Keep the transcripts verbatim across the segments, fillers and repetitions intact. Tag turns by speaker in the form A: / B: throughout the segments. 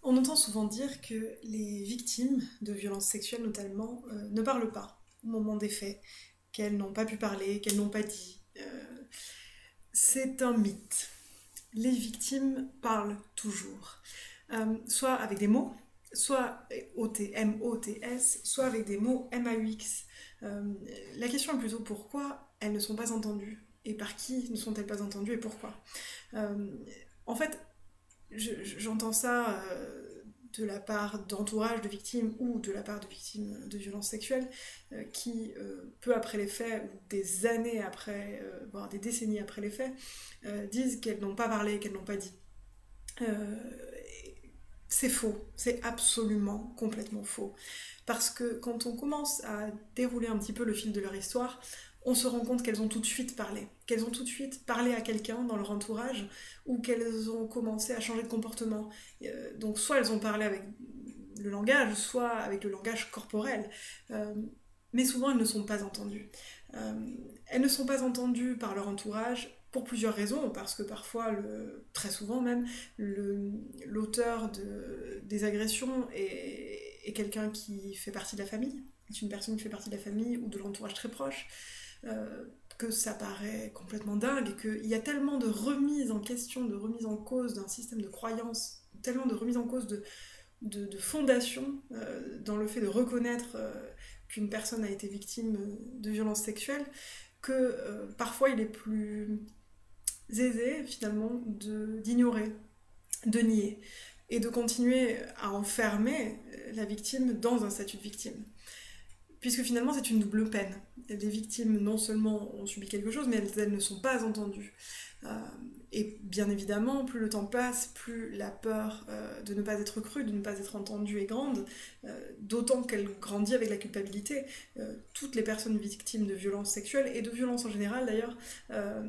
A: On entend souvent dire que les victimes de violences sexuelles notamment euh, ne parlent pas au moment des faits, qu'elles n'ont pas pu parler, qu'elles n'ont pas dit. Euh, c'est un mythe. Les victimes parlent toujours, Euh, soit avec des mots, soit O T M O T S, soit avec des mots M A U X. Euh, la question est plutôt pourquoi elles ne sont pas entendues et par qui ne sont-elles pas entendues et pourquoi. Euh, en fait, je- j'entends ça euh, de la part d'entourage de victimes ou de la part de victimes de violences sexuelles euh, qui, euh, peu après les faits, ou des années après, euh, voire des décennies après les faits, euh, disent qu'elles n'ont pas parlé, qu'elles n'ont pas dit. Euh, c'est faux, c'est absolument complètement faux. Parce que quand on commence à dérouler un petit peu le fil de leur histoire, on se rend compte qu'elles ont tout de suite parlé. Qu'elles ont tout de suite parlé à quelqu'un dans leur entourage ou qu'elles ont commencé à changer de comportement. Euh, donc soit elles ont parlé avec le langage, soit avec le langage corporel. Euh, mais souvent elles ne sont pas entendues. Euh, elles ne sont pas entendues par leur entourage pour plusieurs raisons, parce que parfois, le, très souvent même, le- l'auteur de, des agressions est, est quelqu'un qui fait partie de la famille, est une personne qui fait partie de la famille ou de l'entourage très proche, euh, que ça paraît complètement dingue et qu'il y a tellement de remise en question, de remise en cause d'un système de croyance, tellement de remise en cause de, de, de fondation euh, dans le fait de reconnaître euh, qu'une personne a été victime de violences sexuelles, que euh, parfois il est plus aisé finalement de- d'ignorer, de nier et de continuer à enfermer la victime dans un statut de victime. Puisque finalement c'est une double peine. Les victimes non seulement ont subi quelque chose, mais elles, elles ne sont pas entendues. Euh, et bien évidemment, plus le temps passe, plus la peur euh, de ne pas être crue, de ne pas être entendue est grande, euh, d'autant qu'elle grandit avec la culpabilité. Euh, toutes les personnes victimes de violences sexuelles, et de violences en général d'ailleurs, euh,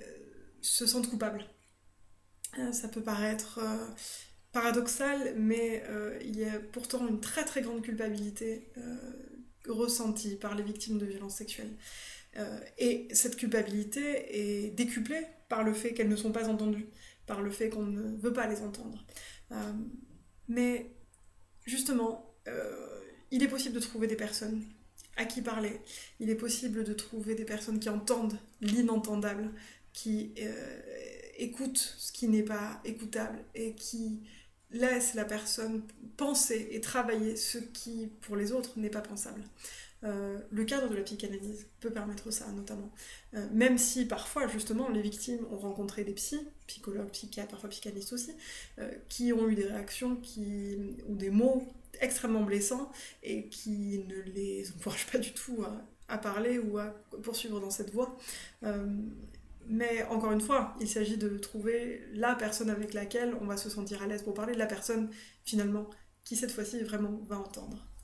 A: se sentent coupables. Euh, ça peut paraître euh, paradoxal, mais euh, il y a pourtant une très très grande culpabilité euh, ressentie par les victimes de violences sexuelles. Euh, et cette culpabilité est décuplée par le fait qu'elles ne sont pas entendues, par le fait qu'on ne veut pas les entendre. Euh, mais justement, euh, il est possible de trouver des personnes à qui parler. Il est possible de trouver des personnes qui entendent l'inentendable, qui euh, écoutent ce qui n'est pas écoutable et qui laissent la personne penser et travailler ce qui, pour les autres, n'est pas pensable. Euh, le cadre de la psychanalyse peut permettre ça, notamment. Euh, même si parfois, justement, les victimes ont rencontré des psys, psychologues, psychiatres, parfois psychanalystes aussi, euh, qui ont eu des réactions qui, ou des mots extrêmement blessants et qui ne les encouragent pas du tout à, à parler ou à poursuivre dans cette voie. Euh, mais encore une fois, il s'agit de trouver la personne avec laquelle on va se sentir à l'aise pour parler, la personne finalement qui cette fois-ci vraiment va entendre.